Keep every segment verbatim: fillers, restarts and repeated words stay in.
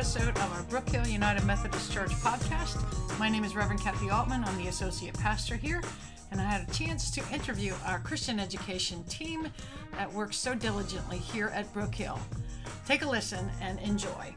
episode of our Brook Hill United Methodist Church podcast. My name is Reverend Kathy Altman. I'm the associate pastor here, and I had a chance to interview our Christian education team that works so diligently here at Brook Hill. Take a listen and enjoy.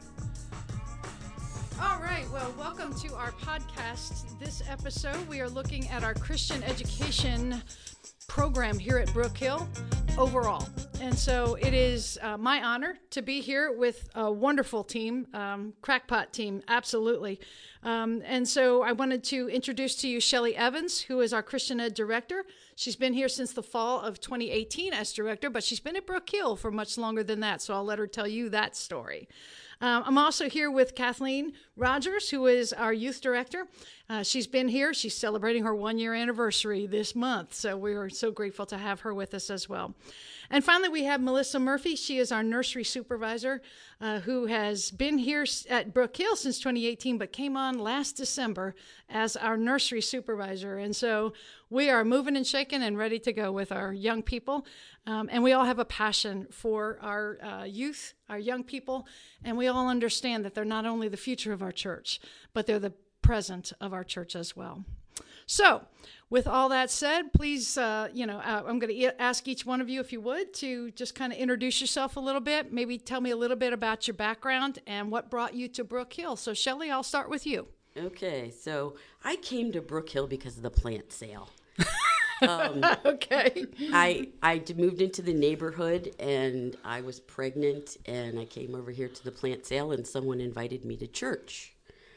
All right, well, welcome to our podcast. This episode, we are looking at our Christian education program here at Brook Hill overall. And so it is uh, my honor to be here with a wonderful team, um, crackpot team, absolutely. Um, and so I wanted to introduce to you Shelly Evans, who is our Christian Ed Director. She's been here since the fall of twenty eighteen as Director, but she's been at Brook Hill for much longer than that, so I'll let her tell you that story. Um, I'm also here with Kathleen Rogers, who is our Youth Director. Uh, she's been here. She's celebrating her one-year anniversary this month, so we are so grateful to have her with us as well. And finally, we have Melissa Murphy. She is our Nursery Supervisor, uh, who has been here at Brook Hill since twenty eighteen, but came on last December as our Nursery Supervisor. And so we are moving and shaking and ready to go with our young people. Um, and we all have a passion for our uh, youth, our young people, and we all understand that they're not only the future of our church, but they're the present of our church as well. So, with all that said, please, uh, you know, uh, I'm going to e- ask each one of you, if you would, to just kind of introduce yourself a little bit. Maybe tell me a little bit about your background and what brought you to Brook Hill. So, Shelly, I'll start with you. Okay, so I came to Brook Hill because of the plant sale. Um, okay. I I moved into the neighborhood and I was pregnant and I came over here to the plant sale and someone invited me to church.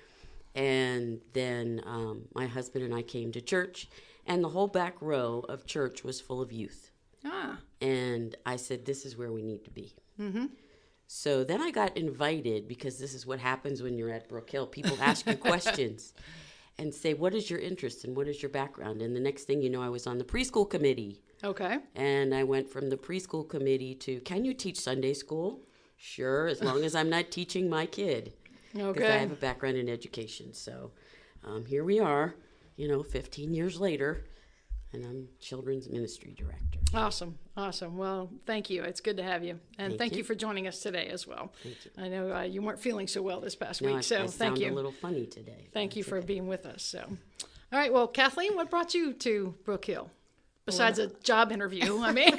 And then um, my husband and I came to church and the whole back row of church was full of youth. Ah. And I said, this is where we need to be. Mm-hmm. So then I got invited, because this is what happens when you're at Brook Hill. People ask you questions and say, what is your interest and what is your background? And the next thing you know, I was on the preschool committee. Okay. And I went from the preschool committee to, can you teach Sunday school? Sure, as long as I'm not teaching my kid. Okay. Because I have a background in education. So um, here we are, you know, fifteen years later, and I'm children's ministry director. Awesome. Awesome. Well, thank you. It's good to have you. And Thank thank you, you for joining us today as well. Thank you. I know uh, you weren't feeling so well this past No, week, I, so I thank sound you. a little funny today. Thank you That's for okay. being with us. So, all right. Well, Kathleen, what brought you to Brook Hill? Besides a job interview, I mean.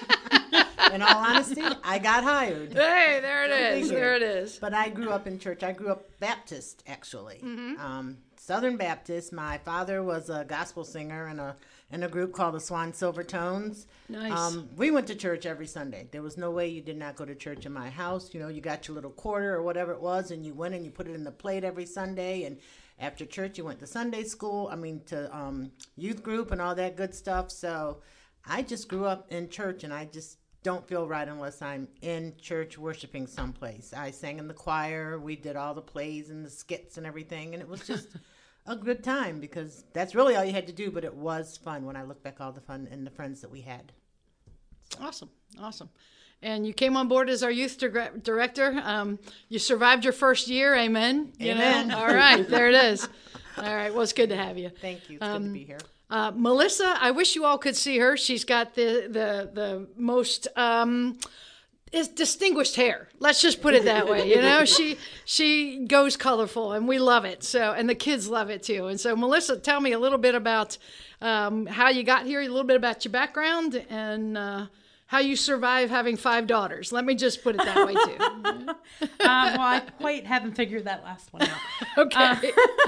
In all honesty, I got hired. Hey, there it Go is. figure. There it is. But I grew up in church. I grew up Baptist, actually. Mm-hmm. Um, Southern Baptist. My father was a gospel singer in a in a group called the Swan Silver Tones. Nice. Um, we went to church every Sunday. There was no way you did not go to church in my house. You know, you got your little quarter or whatever it was, and you went and you put it in the plate every Sunday. And after church, you went to Sunday school. I mean, to um, youth group and all that good stuff. So I just grew up in church, and I just don't feel right unless I'm in church worshiping someplace. I sang in the choir. We did all the plays and the skits and everything, and it was just a good time because that's really all you had to do, but it was fun when I look back all the fun and the friends that we had. Awesome. Awesome. And you came on board as our youth dir- director. Um, you survived your first year. Amen. You Amen. know? All right. There it is. All right. Well, it's good to have you. Thank you. It's Um, good to be here. Uh, Melissa, I wish you all could see her. She's got the the the most um, is distinguished hair. Let's just put it that way. You know, she she goes colorful, and we love it. So, and the kids love it too. And so, Melissa, tell me a little bit about um, how you got here, a little bit about your background, and uh, how you survive having five daughters. Let me just put it that way too. um, well, I quite haven't figured that last one out. Okay. Uh,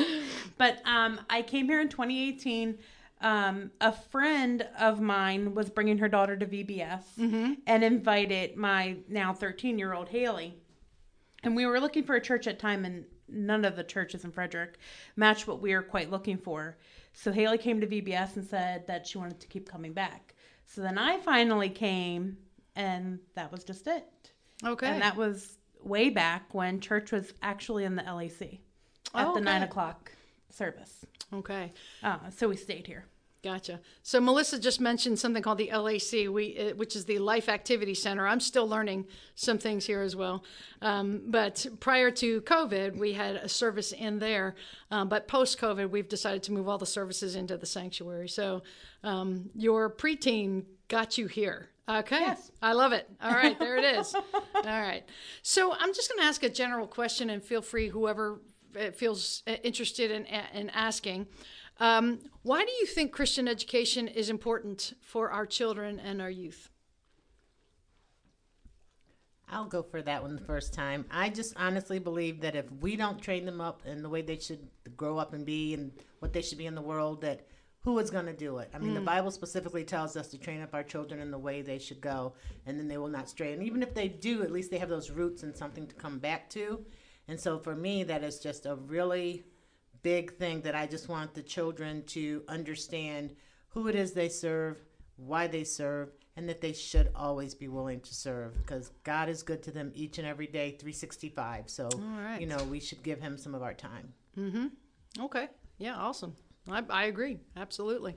but um, I came here in twenty eighteen. Um, a friend of mine was bringing her daughter to V B S Mm-hmm. and invited my now thirteen-year-old Haley. And we were looking for a church at time, and none of the churches in Frederick matched what we were quite looking for. So Haley came to V B S and said that she wanted to keep coming back. So then I finally came, and that was just it. Okay. And that was way back when church was actually in the L A C at Oh, the okay. nine o'clock service. Okay. Uh, so we stayed here. Gotcha. So Melissa just mentioned something called the L A C, we, uh, which is the Life Activity Center. I'm still learning some things here as well. Um, but prior to COVID, we had a service in there. Um, but post-COVID, we've decided to move all the services into the sanctuary. So um, your preteen got you here. Okay. Yes. I love it. All right, there it is. All right. So I'm just going to ask a general question, and feel free, whoever uh, feels uh, interested in, in asking. Um, why do you think Christian education is important for our children and our youth? I'll go for that one the first time. I just honestly believe that if we don't train them up in the way they should grow up and be and what they should be in the world, that who is going to do it? I mean, mm. the Bible specifically tells us to train up our children in the way they should go, and then they will not stray. And even if they do, at least they have those roots and something to come back to. And so for me, that is just a really big thing that I just want the children to understand who it is they serve, why they serve, and that they should always be willing to serve, because God is good to them each and every day, three sixty-five. So, right. you know, we should give him some of our time. Mm-hmm. Okay. Yeah, awesome. I, I agree. Absolutely.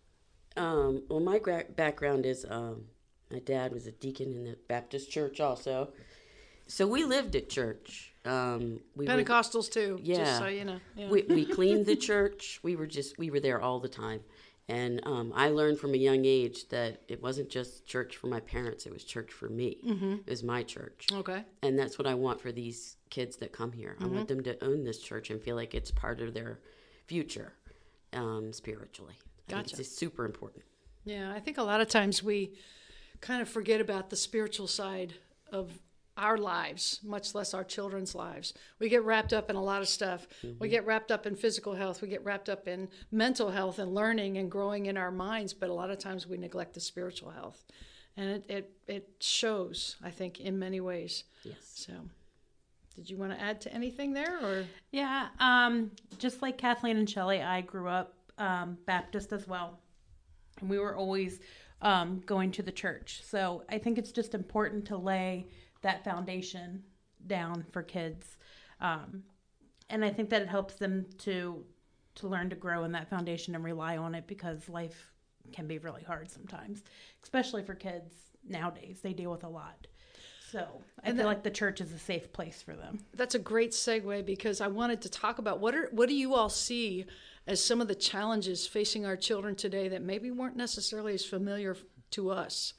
Um, well, my gra- background is um, my dad was a deacon in the Baptist church also. So we lived at church. Um, we Pentecostals were, too, yeah. just so you know. Yeah. We, we cleaned the church. We were just, we were there all the time. And um, I learned from a young age that it wasn't just church for my parents, it was church for me. Mm-hmm. It was my church. Okay. And that's what I want for these kids that come here. Mm-hmm. I want them to own this church and feel like it's part of their future um, spiritually. I Gotcha. think it's super important. Yeah, I think a lot of times we kind of forget about the spiritual side of our lives, much less our children's lives. We get wrapped up in a lot of stuff. Mm-hmm. We get wrapped up in physical health. We get wrapped up in mental health and learning and growing in our minds. But a lot of times we neglect the spiritual health. And it, it, it shows, I think, in many ways. Yes. So did you want to add to anything there? Or Yeah, um, just like Kathleen and Shelley, I grew up um, Baptist as well. And we were always um, going to the church. So I think it's just important to lay that foundation down for kids. Um, and I think that it helps them to to learn to grow in that foundation and rely on it, because life can be really hard sometimes, especially for kids nowadays. They deal with a lot. So I and feel that, like the church is a safe place for them. That's a great segue, because I wanted to talk about what are what do you all see as some of the challenges facing our children today that maybe weren't necessarily as familiar to us.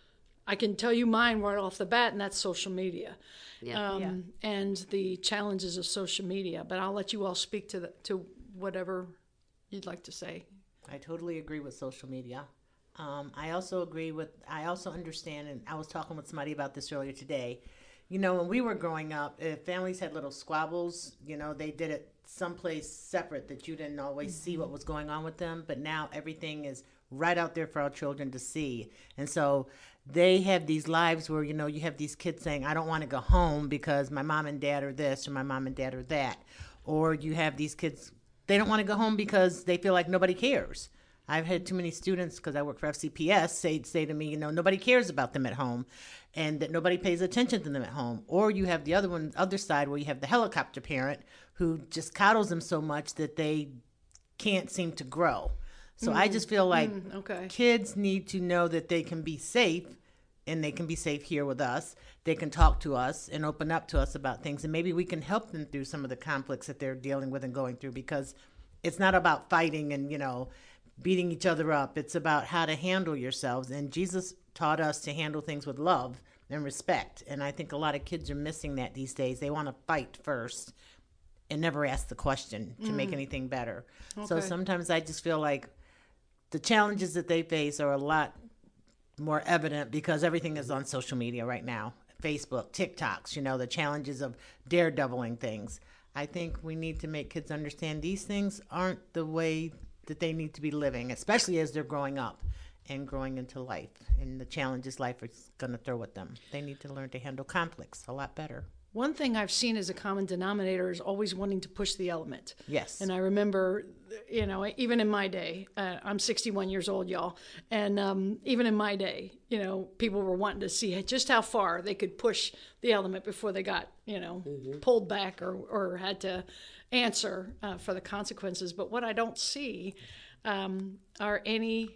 I can tell you mine right off the bat, and that's social media, yeah. Um, yeah. and the challenges of social media. But I'll let you all speak to the, to whatever you'd like to say. I totally agree with social media. Um, I also agree with, I also understand, and I was talking with somebody about this earlier today. You know, when we were growing up, if families had little squabbles, you know, they did it someplace separate that you didn't always mm-hmm. see what was going on with them. But now everything is right out there for our children to see. And so they have these lives where, you know, you have these kids saying, I don't want to go home because my mom and dad are this or my mom and dad are that. Or you have these kids, they don't want to go home because they feel like nobody cares. I've had too many students, because I work for F C P S, say say to me, you know, nobody cares about them at home, and that nobody pays attention to them at home. Or you have the other one, other side, where you have the helicopter parent who just coddles them so much that they can't seem to grow. So mm. I just feel like mm, okay. kids need to know that they can be safe, and they can be safe here with us. They can talk to us and open up to us about things, and maybe we can help them through some of the conflicts that they're dealing with and going through, because it's not about fighting and, you know, beating each other up. It's about how to handle yourselves. And Jesus taught us to handle things with love and respect. And I think a lot of kids are missing that these days. They want to fight first and never ask the question to mm. make anything better. Okay. So sometimes I just feel like the challenges that they face are a lot more evident because everything is on social media right now. Facebook, TikToks, you know, the challenges of daredeviling things. I think we need to make kids understand these things aren't the way that they need to be living, especially as they're growing up and growing into life and the challenges life is going to throw at them. They need to learn to handle conflicts a lot better. One thing I've seen as a common denominator is always wanting to push the element. Yes. And I remember, you know, even in my day, uh, I'm sixty-one years old, y'all. And um, even in my day, you know, people were wanting to see just how far they could push the element before they got, you know, mm-hmm. pulled back or, or had to answer uh, for the consequences. But what I don't see um, are any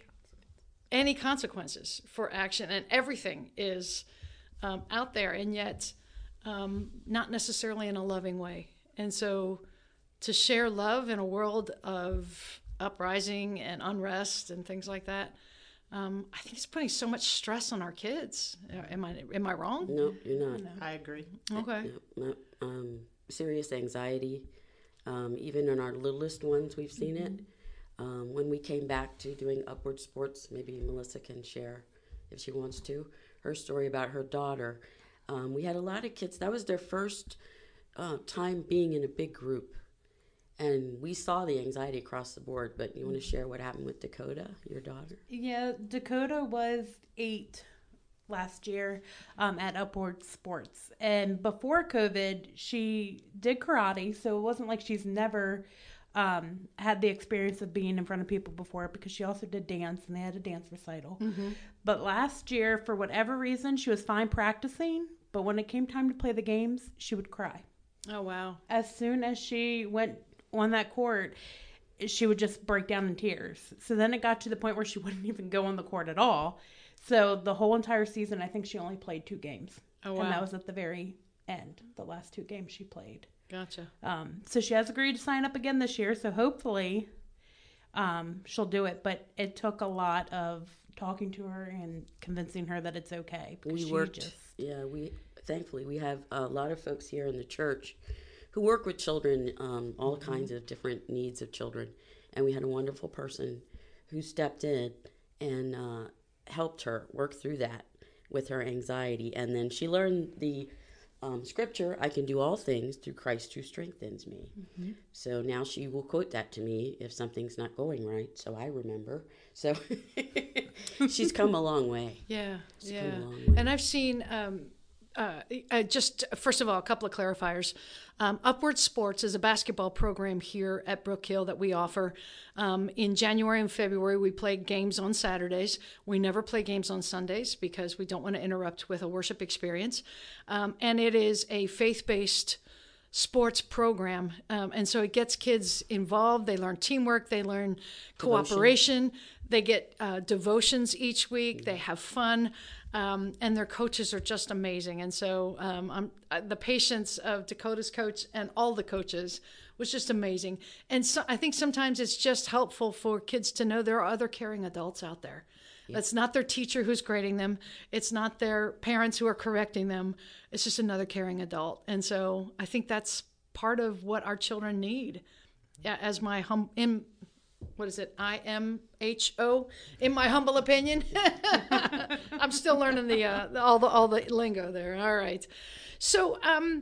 any consequences for action. And everything is um, out there. And yet... Um, not necessarily in a loving way. And so to share love in a world of uprising and unrest and things like that, um, I think it's putting so much stress on our kids. Uh, Am I am I wrong? No, you're not. I agree. Okay. No, no. Um, serious anxiety. Um, even in our littlest ones, we've seen it. Um, when we came back to doing Upward Sports, maybe Melissa can share, if she wants to, her story about her daughter. Um, we had a lot of kids. That was their first uh, time being in a big group. And we saw the anxiety across the board. But you want to share what happened with Dakota, your daughter? Yeah, Dakota was eight last year um, at Upward Sports. And before COVID, she did karate. So it wasn't like she's never um, had the experience of being in front of people before, because she also did dance and they had a dance recital. Mm-hmm. But last year, for whatever reason, she was fine practicing. But when it came time to play the games, she would cry. Oh, wow. As soon as she went on that court, she would just break down in tears. So then it got to the point where she wouldn't even go on the court at all. So the whole entire season, I think she only played two games. Oh, wow. And that was at the very end, the last two games she played. Gotcha. Um, so she has agreed to sign up again this year. So hopefully um, she'll do it. But it took a lot of talking to her and convincing her that it's okay. We she worked, just... yeah, we, thankfully, we have a lot of folks here in the church who work with children, um, all mm-hmm. kinds of different needs of children. And we had a wonderful person who stepped in and uh, helped her work through that with her anxiety. And then she learned the um, scripture, I can do all things through Christ who strengthens me. Mm-hmm. So now she will quote that to me if something's not going right, so I remember. So she's come a long way. Yeah, she's yeah. come a long way. And I've seen... Um, Uh, uh, just first of all, a couple of clarifiers. Um, Upward Sports is a basketball program here at Brook Hill that we offer. Um, in January and February, we play games on Saturdays. We never play games on Sundays because we don't want to interrupt with a worship experience. Um, and it is a faith-based sports program. Um, and so it gets kids involved. They learn teamwork. They learn cooperation. Devotion. They get uh, devotions each week. They have fun. Um, and their coaches are just amazing. And so um, I'm, uh, the patience of Dakota's coach and all the coaches was just amazing. And so I think sometimes it's just helpful for kids to know there are other caring adults out there. Yeah. It's not their teacher who's grading them. It's not their parents who are correcting them. It's just another caring adult. And so I think that's part of what our children need. Yeah, as my hum, in, what is it? I M H O, in my humble opinion. I'm still learning the, uh, the all the all the lingo there. All right. So, um,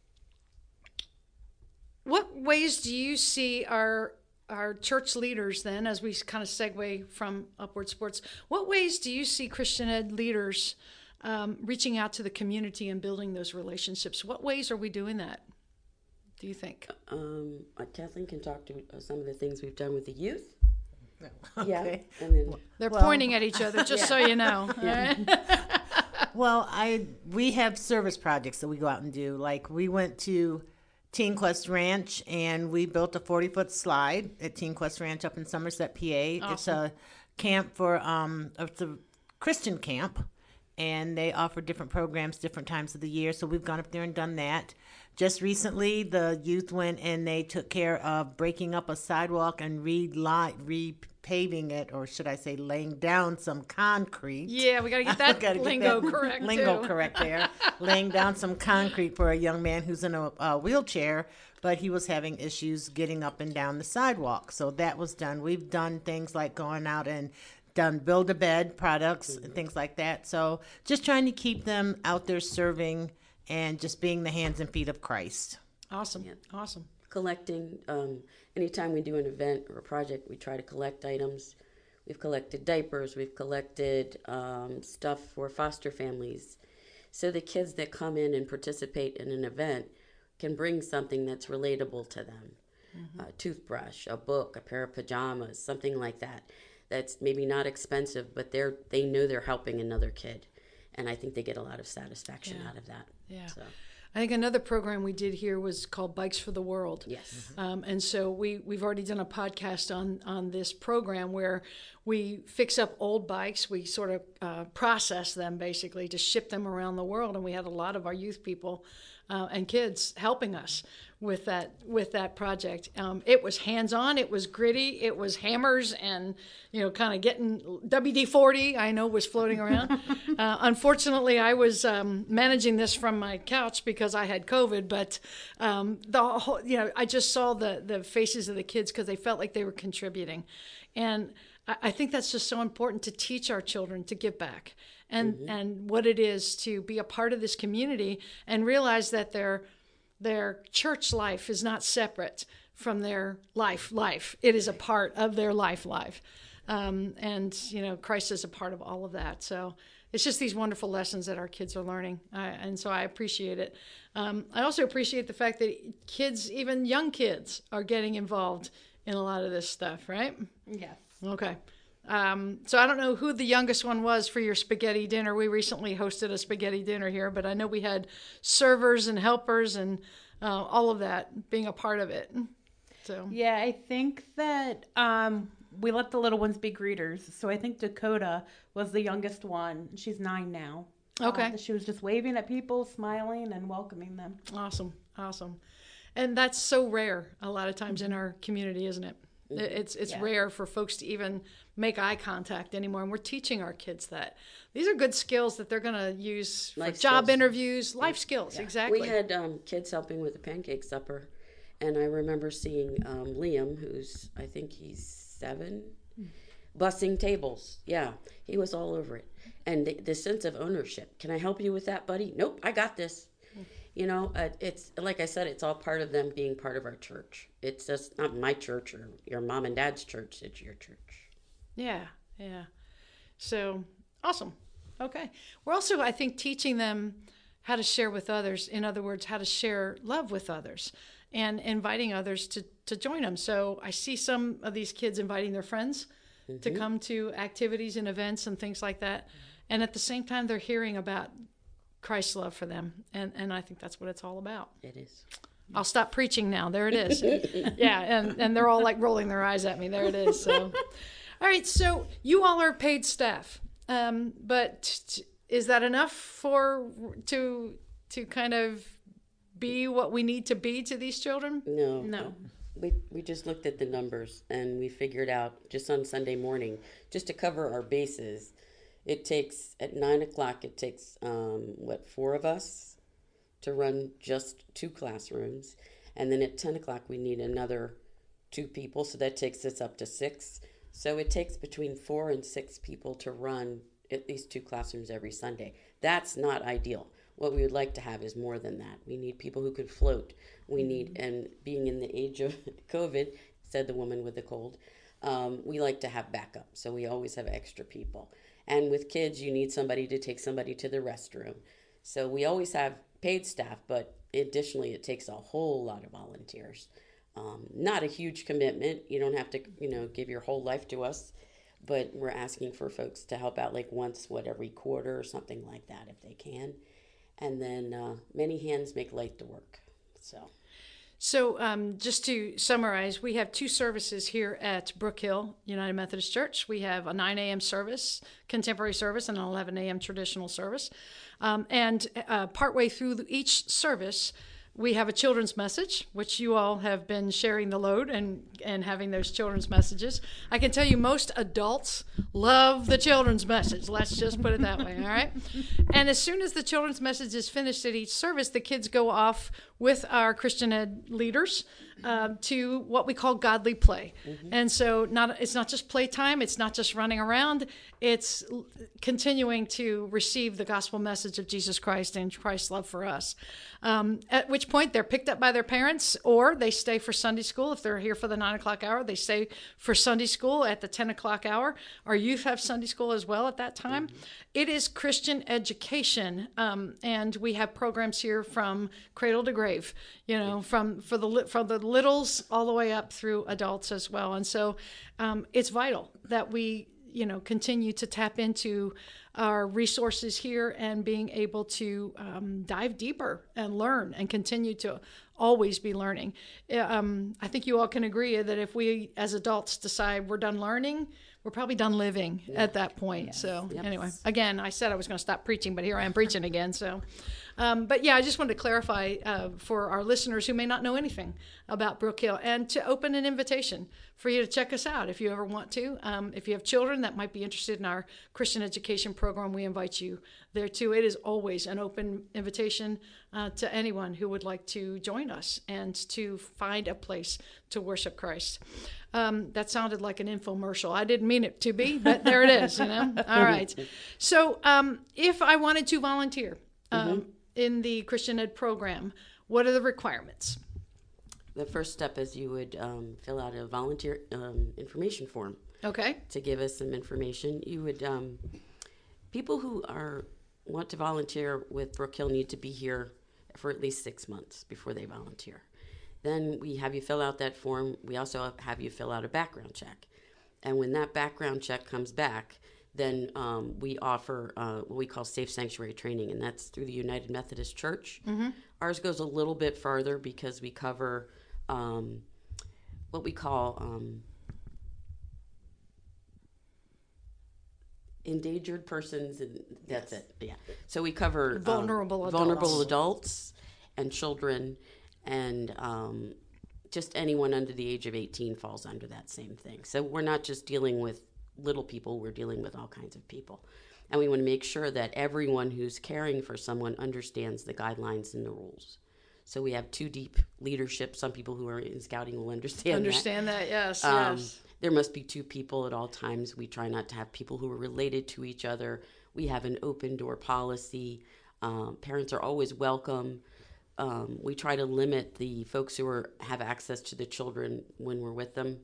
what ways do you see our our church leaders then, as we kind of segue from Upward Sports? What ways do you see Christian ed leaders um, reaching out to the community and building those relationships? What ways are we doing that, do you think? Um, uh, Kathleen can talk to uh, some of the things we've done with the youth. Okay. Yeah, and then They're Well, pointing at each other, just so you know. Well, I we have service projects that we go out and do. Like we went to Teen Quest Ranch and we built a forty-foot slide at Teen Quest Ranch up in Somerset, P A. Awesome. It's a camp for um, it's a Christian camp, and they offer different programs different times of the year. So we've gone up there and done that. Just recently, the youth went and they took care of breaking up a sidewalk and re-li- repaving it, or should I say laying down some concrete. Yeah, we got to get that Gotta get lingo that correct, Lingo too. correct there. Laying down some concrete for a young man who's in a, a wheelchair, but he was having issues getting up and down the sidewalk. So that was done. We've done things like going out and done Build-A-Bed products and things like that. So just trying to keep them out there serving and just being the hands and feet of Christ. Awesome, Yeah. awesome. collecting. Um, anytime we do an event or a project, we try to collect items. We've collected diapers. We've collected um, stuff for foster families. So the kids that come in and participate in an event can bring something that's relatable to them. Mm-hmm. A toothbrush, a book, a pair of pajamas, something like that. That's maybe not expensive, but they're they know they're helping another kid. And I think they get a lot of satisfaction Yeah. out of that. Yeah. So. I think another program we did here was called Bikes for the World. Yes. Um, and so we, we've already done a podcast on, on this program where we fix up old bikes. We sort of uh, process them basically to ship them around the world. And we had a lot of our youth people uh, and kids helping us with that with that project. Um, it was hands-on. It was gritty. It was hammers and, you know, kind of getting W D forty, I know, was floating around. uh, unfortunately, I was um, managing this from my couch because I had COVID. But um, the whole, you know, I just saw the the faces of the kids because they felt like they were contributing, and I, I think that's just so important to teach our children to give back and mm-hmm. and what it is to be a part of this community and realize that they're their church life is not separate from their life life. It is a part of their life life. Um, and, you know, Christ is a part of all of that. So it's just these wonderful lessons that our kids are learning. I, and so I appreciate it. Um, I also appreciate the fact that kids, even young kids, are getting involved in a lot of this stuff, right? Yes. Okay. Um, so I don't know who the youngest one was for your spaghetti dinner. We recently hosted a spaghetti dinner here, but I know we had servers and helpers and uh, all of that being a part of it. So yeah, I think that um, we let the little ones be greeters. So I think Dakota was the youngest one. She's nine now. Okay. Uh, she was just waving at people, smiling and welcoming them. Awesome. Awesome. And that's so rare a lot of times in our community, isn't it? It's it's yeah. rare for folks to even make eye contact anymore, and we're teaching our kids that. These are good skills that they're going to use for life job skills. interviews, life yeah. skills, yeah. exactly. We had um, kids helping with the pancake supper, and I remember seeing um, Liam, who's, I think he's seven, mm. bussing tables. Yeah, he was all over it. And the, the sense of ownership. Can I help you with that, buddy? Nope, I got this. You know, uh, it's like I said, it's all part of them being part of our church. It's just not my church or your mom and dad's church. It's your church. Yeah, yeah. So, awesome. Okay. We're also, I think, teaching them how to share with others. In other words, how to share love with others and inviting others to, to join them. So I see some of these kids inviting their friends mm-hmm. to come to activities and events and things like that. And at the same time, they're hearing about Christ's love for them. And, and I think that's what it's all about. It is. I'll stop preaching now. There it is. Yeah. And, and they're all like rolling their eyes at me. There it is. So, all right. So you all are paid staff. Um, but t- is that enough for, to, to kind of be what we need to be to these children? No. No. We, we just looked at the numbers and we figured out just on Sunday morning, just to cover our bases, it takes, at nine o'clock, it takes, um, what, four of us to run just two classrooms. And then at ten o'clock, we need another two people. So that takes us up to six. So it takes between four and six people to run at least two classrooms every Sunday. That's not ideal. What we would like to have is more than that. We need people who can float. We need, and being in the age of COVID, said the woman with the cold, um, we like to have backup. So we always have extra people. And with kids, you need somebody to take somebody to the restroom. So we always have paid staff, but additionally, it takes a whole lot of volunteers. Um, not a huge commitment. You don't have to, you know, give your whole life to us, but we're asking for folks to help out like once, what, every quarter or something like that if they can. And then uh, many hands make light the work. So. So um, just to summarize, we have two services here at Brook Hill United Methodist Church. We have a nine a.m. service, contemporary service, and an eleven a.m. traditional service. Um, and uh, partway through each service, we have a children's message, which you all have been sharing the load and, and having those children's messages. I can tell you most adults love the children's message. Let's just put it that way, all right? And as soon as the children's message is finished at each service, the kids go off with our Christian ed leaders uh, to what we call godly play. Mm-hmm. And so not it's not just playtime. It's not just running around. It's continuing to receive the gospel message of Jesus Christ and Christ's love for us. Um, at which point they're picked up by their parents, or they stay for Sunday school. If they're here for the nine o'clock hour, they stay for Sunday school at the ten o'clock hour. Our youth have Sunday school as well at that time. Mm-hmm. It is Christian education, um, and we have programs here from cradle to grave, you know, from for the from the littles all the way up through adults as well. And so um, it's vital that we, you know, continue to tap into our resources here and being able to um, dive deeper and learn and continue to always be learning. Um, I think you all can agree that if we as adults decide we're done learning, we're probably done living Yeah. at that point. Yes. So Yep. anyway, again, I said I was going to stop preaching, but here I am preaching again. So, um, but yeah, I just wanted to clarify uh, for our listeners who may not know anything about Brook Hill, and to open an invitation for you to check us out if you ever want to. Um, if you have children that might be interested in our Christian education program, we invite you there too. It is always an open invitation uh, to anyone who would like to join us and to find a place to worship Christ. Um, that sounded like an infomercial. I didn't mean it to be, but there it is, you know? All right. So um, if I wanted to volunteer um, mm-hmm. in the Christian Ed program, what are the requirements? The first step is you would um, fill out a volunteer um, information form. Okay. To give us some information. You would, um, people who are want to volunteer with Brook Hill need to be here for at least six months before they volunteer. Then we have you fill out that form. We also have you fill out a background check. And when that background check comes back, then um, we offer uh, what we call safe sanctuary training, and that's through the United Methodist Church. Mm-hmm. Ours goes a little bit farther because we cover um, what we call um, endangered persons, and that's yes. it. Yeah. So we cover vulnerable um, adults. vulnerable adults and children. And um, just anyone under the age of eighteen falls under that same thing. So we're not just dealing with little people, we're dealing with all kinds of people. And we want to make sure that everyone who's caring for someone understands the guidelines and the rules. So we have two deep leadership. Some people who are in scouting will understand Understand that. that, yes, um, yes. There must be two people at all times. We try not to have people who are related to each other. We have an open door policy. Um, parents are always welcome. Um, we try to limit the folks who are, have access to the children when we're with them,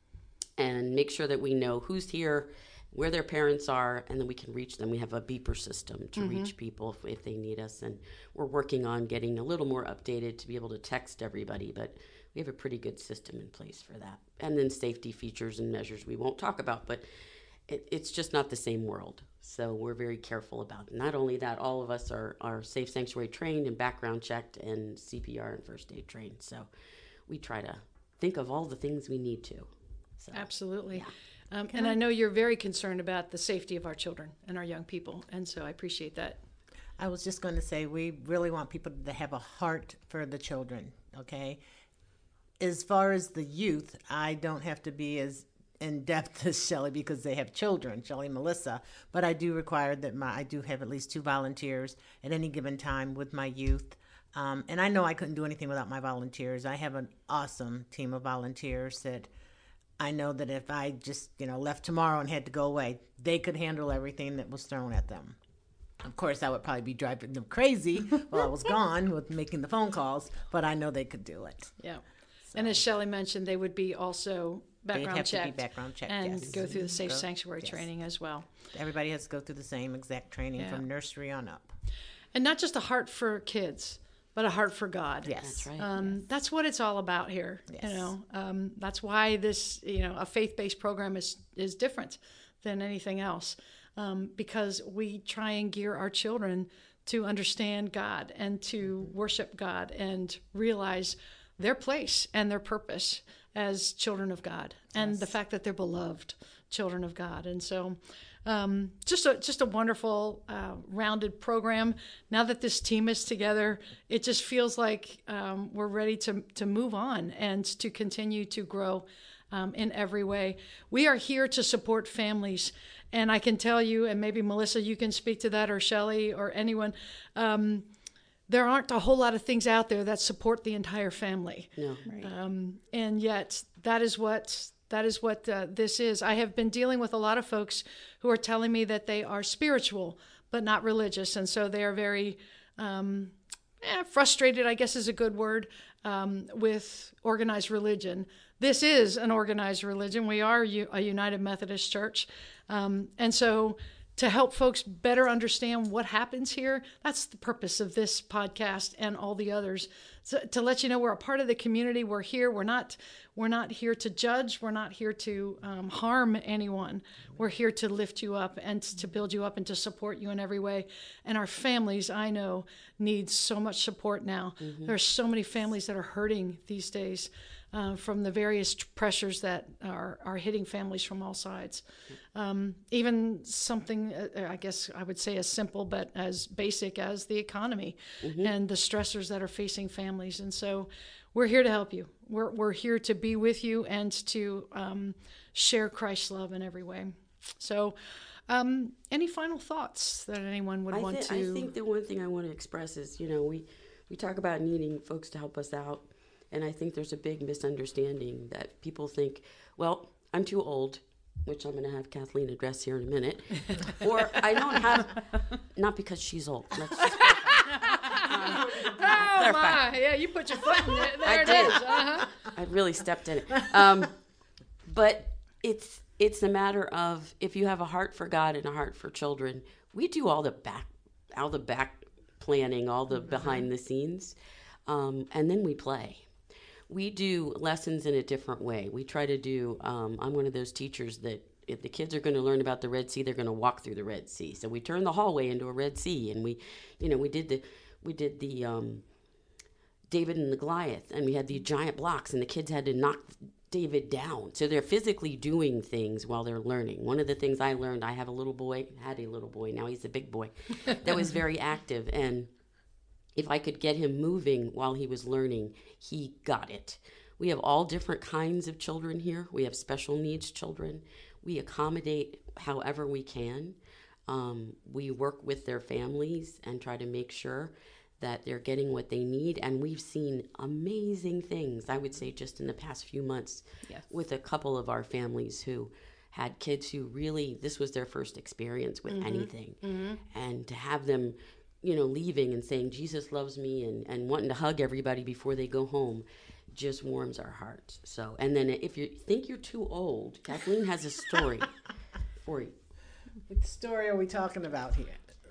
and make sure that we know who's here, where their parents are, and then we can reach them. We have a beeper system to mm-hmm. reach people if, if they need us, and we're working on getting a little more updated to be able to text everybody, but we have a pretty good system in place for that. And then safety features and measures we won't talk about, but it, it's just not the same world. So we're very careful about it. Not only that, all of us are, are safe sanctuary trained and background checked and C P R and first aid trained. So we try to think of all the things we need to. So, Absolutely. Yeah. Um, and I, I know you're very concerned about the safety of our children and our young people. And so I appreciate that. I was just going to say, we really want people to have a heart for the children, okay? As far as the youth, I don't have to be as in depth as Shelley because they have children, Shelley and Melissa, but I do require that my I do have at least two volunteers at any given time with my youth. Um, and I know I couldn't do anything without my volunteers. I have an awesome team of volunteers that I know that if I just, you know, left tomorrow and had to go away, they could handle everything that was thrown at them. Of course, I would probably be driving them crazy while I was gone with making the phone calls, but I know they could do it. Yeah. So. And as Shelley mentioned, they would be also background checked. To be background checked, and yes. go through the safe go, sanctuary yes. training as well. Everybody has to go through the same exact training yeah. from nursery on up. And not just a heart for kids, but a heart for God. Yes, that's right. Um, yes. That's what it's all about here. Yes. You know, um, that's why this, you know, a faith-based program is is different than anything else, um, because we try and gear our children to understand God and to worship God and realize their place and their purpose as children of God, and yes. the fact that they're beloved children of God. And so um, just a just a wonderful uh, rounded program. Now that this team is together, it just feels like um, we're ready to to move on and to continue to grow um, in every way. We are here to support families, and I can tell you, and maybe Melissa, you can speak to that, or Shelley, or anyone, um, there aren't a whole lot of things out there that support the entire family. No. Right. Um, and yet that is what that is what uh, this is. I have been dealing with a lot of folks who are telling me that they are spiritual but not religious, and so they are very um, eh, frustrated, I guess is a good word, um, with organized religion. This is an organized religion. We are a United Methodist Church, um, and so to help folks better understand what happens here, that's the purpose of this podcast and all the others. So, to let you know we're a part of the community. We're here. We're not. We're not here to judge. We're not here to um, harm anyone. We're here to lift you up and to build you up and to support you in every way. And our families, I know, need so much support now. Mm-hmm. There are so many families that are hurting these days. uh, from the various tr- pressures that are, are hitting families from all sides. Um, even something, uh, I guess I would say as simple but as basic as the economy mm-hmm. and the stressors that are facing families. And so we're here to help you. We're, we're here to be with you and to um, share Christ's love in every way. So um, any final thoughts that anyone would I want th- to... I think the one thing I want to express is, you know, we, we talk about needing folks to help us out. And I think there's a big misunderstanding that people think, well, I'm too old, which I'm going to have Kathleen address here in a minute. Or I don't have, not because she's old. Let's just um, oh, my. Yeah, you put your foot in it. There I it did. is. Uh-huh. I really stepped in it. Um, but it's it's a matter of, if you have a heart for God and a heart for children, we do all the back, all the back planning, all the mm-hmm. behind the scenes, um, and then we play. We do lessons in a different way. We try to do, um, I'm one of those teachers that if the kids are going to learn about the Red Sea, they're going to walk through the Red Sea. So we turn the hallway into a Red Sea, and we, you know, we did the, we did the um, David and the Goliath, and we had these giant blocks, and the kids had to knock David down. So they're physically doing things while they're learning. One of the things I learned, I have a little boy, had a little boy, now he's a big boy, that was very active, and if I could get him moving while he was learning, he got it. We have all different kinds of children here. We have special needs children. We accommodate however we can. Um, we work with their families and try to make sure that they're getting what they need. And we've seen amazing things, I would say, just in the past few months yes. with a couple of our families who had kids who really, this was their first experience with mm-hmm. anything. Mm-hmm. And to have them, you know, leaving and saying, Jesus loves me, and, and wanting to hug everybody before they go home just warms our hearts. So, and then if you think you're too old, Kathleen has a story for you. What story are we talking about here?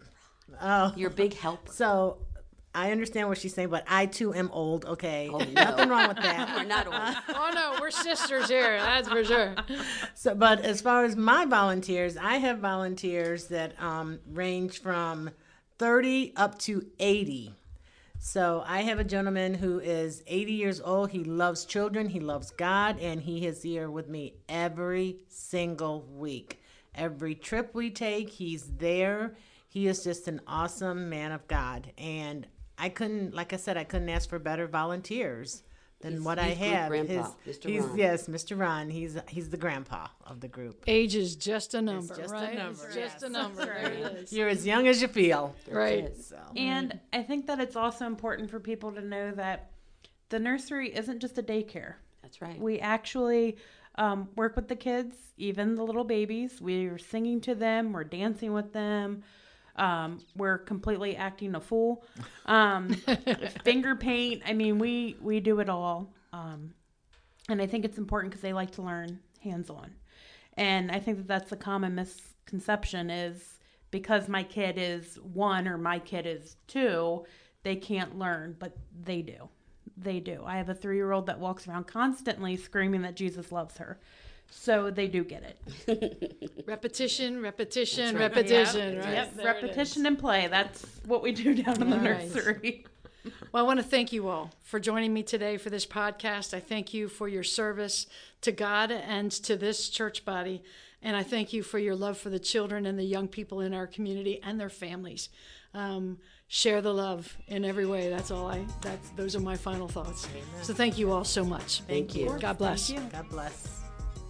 Oh, your big helper. So, I understand what she's saying, but I too am old, okay? Oh, no. Nothing wrong with that. We're not old. Oh, no, we're sisters here, that's for sure. So, but as far as my volunteers, I have volunteers that um, range from thirty up to eighty. So I have a gentleman who is eighty years old. He loves children. He loves God. And he is here with me every single week. Every trip we take, he's there. He is just an awesome man of God. And I couldn't, like I said, I couldn't ask for better volunteers than he's, what he's I have. Grandpa, his, Mister he's, Ron. Yes, Mister Ron. He's he's the grandpa of the group. Age is just a number, It's just right? a number. It's just yes. a number. There it is. You're as young as you feel. Right. So. And I think that it's also important for people to know that the nursery isn't just a daycare. That's right. We actually um, work with the kids, even the little babies. We're singing to them. We're dancing with them. Um, we're completely acting a fool. Um, finger paint. I mean, we, we do it all. Um, and I think it's important because they like to learn hands-on. And I think that that's the common misconception is because my kid is one or my kid is two, they can't learn, but they do. They do. I have a three-year-old that walks around constantly screaming that Jesus loves her. So they do get it. Repetition, repetition, right. repetition. Yep. Right? Yep. There Repetition and play. That's what we do down in the Right. nursery. Well, I want to thank you all for joining me today for this podcast. I thank you for your service to God and to this church body. And I thank you for your love for the children and the young people in our community and their families. Um, share the love in every way. That's all I, that's, those are my final thoughts. Amen. So thank you all so much. Thank you. God bless. Thank you. God bless.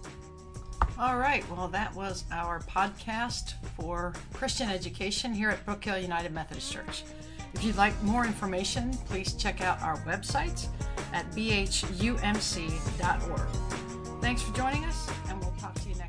All right. Well, that was our podcast for Christian education here at Brook Hill United Methodist Church. If you'd like more information, please check out our website at b h u m c dot org. Thanks for joining us, and we'll talk to you next